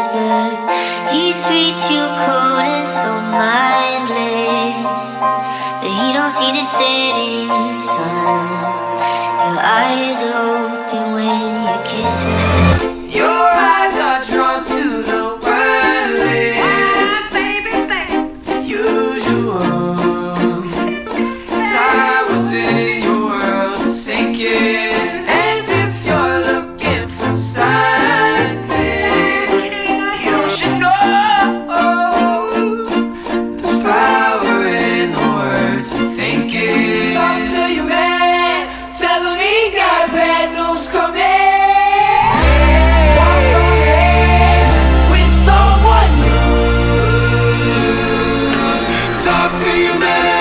whisper. He treats you cold and so mindless, but he don't see the setting sun. Your eyes are open when you kiss him. Your eyes are drawn to the wine list. The usual. As I was in your world sinking. And if you're looking for signs, then you should know there's power in the words you're thinking. Talk to your man, tell him he got bad news coming. Talk to your man.